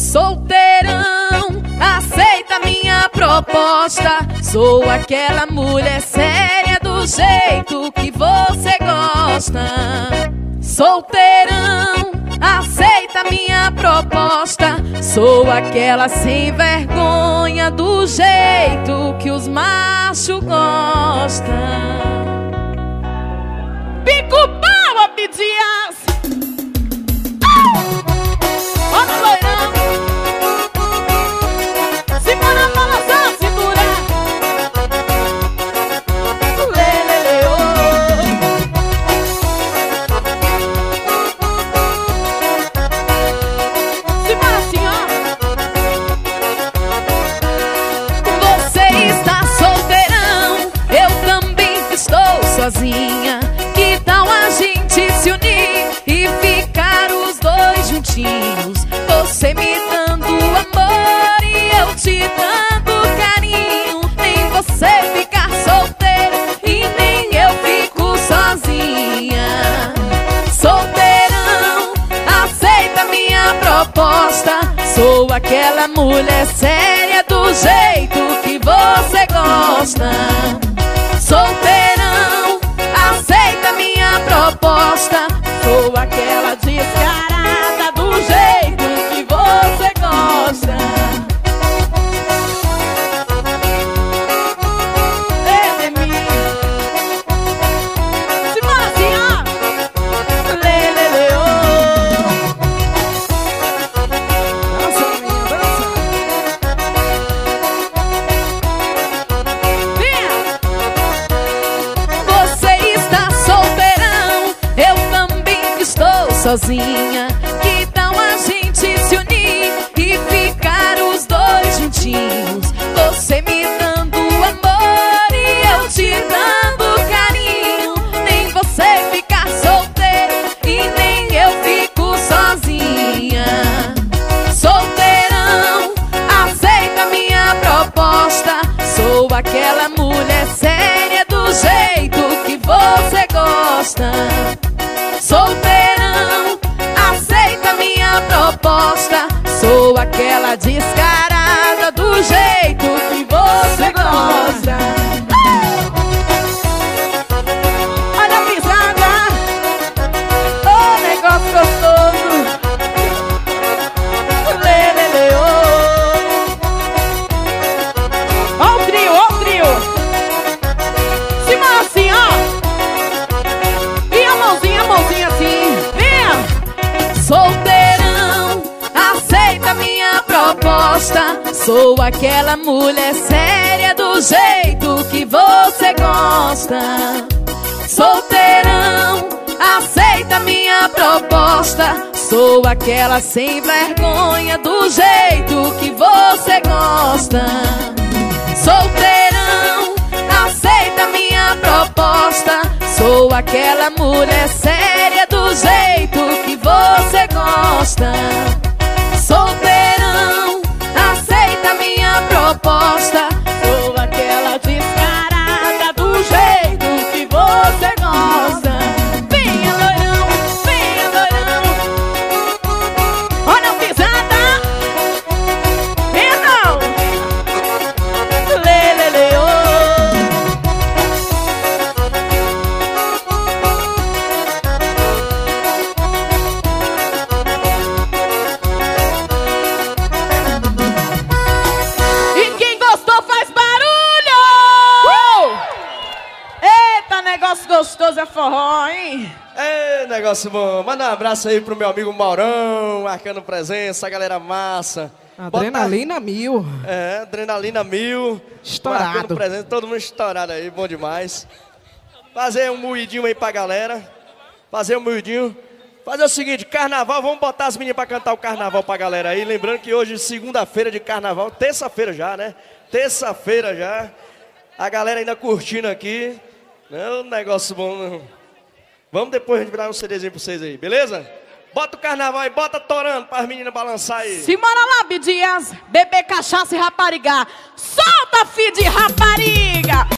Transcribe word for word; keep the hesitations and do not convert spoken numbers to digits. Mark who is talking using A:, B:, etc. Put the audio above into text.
A: Solteirão, aceita minha proposta. Sou aquela mulher séria do jeito que você gosta. Solteirão, aceita minha proposta. Sou aquela sem vergonha do jeito que os machos gostam. Pico pau, Abdias! Olha o loirão! Simbora balançar a cintura! Lê, lê, lê, oh. Simbora assim, ó! Você está solteirão, eu também estou sozinha. Que tal a gente se unir e ficar os dois juntinhos? Você me dando amor e eu te dando carinho. Nem você ficar solteiro e nem eu fico sozinha. Solteirão, aceita minha proposta. Sou aquela mulher séria do jeito que você gosta. Solteirão, aceita minha proposta. Sou aquela descarada do jeito que você gosta. Ei, de mim. Simbora assim, ó. Lê, lê, lê, oh. Dança, minha, dança. Venha. Você está solteirão, eu também estou sozinha. Que tal a gente se unir e ficar os dois juntinhos? Você me dando amor e eu te dando carinho. Nem você ficar solteiro e nem eu fico sozinha. Solteirão, aceita minha proposta. Sou aquela mulher séria do jeito que você gosta. Solteirão, aceita minha proposta. Sou aquela descarada do jeito que você gosta. Olha a pisada, oh, negócio gostoso. Lê, lê, lê, oh. Ó o trio, ó o trio. Cima assim, ó. E a mãozinha, a mãozinha assim. Venha. Solteirão, aceita minha proposta. Sou aquela mulher séria do jeito que você gosta. Solteirão, aceita minha proposta. Sou aquela sem vergonha do jeito que você gosta. Solteirão, aceita minha proposta. Sou aquela mulher séria do jeito que você gosta. Solteirão, aceita minha proposta. Sou aquela descarada do jeito que você gosta. Venha, loirão, venha, loirão. Olha a pisada. Então, lê, lê, lê, oh. E quem gostou faz barulho! Uh! Eita, negócio gostoso é forró, hein?
B: É, negócio bom. Manda um abraço aí pro meu amigo Maurão, marcando presença, a galera massa.
C: Adrenalina
B: Bota...
C: mil.
B: É, adrenalina mil.
C: Estourado.
B: Marcando presença, todo mundo estourado aí, bom demais. Fazer um moidinho aí pra galera. Fazer um moidinho. Fazer o seguinte, carnaval, vamos botar as meninas pra cantar o carnaval pra galera aí. Lembrando que hoje, segunda-feira de carnaval, terça-feira já, né? Terça-feira já. A galera ainda curtindo aqui. Não, negócio bom, não. Vamos depois a gente virar um CDzinho pra vocês aí, beleza? Bota o carnaval aí, bota torando para as meninas balançar aí.
A: Simbora lá, Abdias, beber cachaça e raparigar. Solta, filho de rapariga!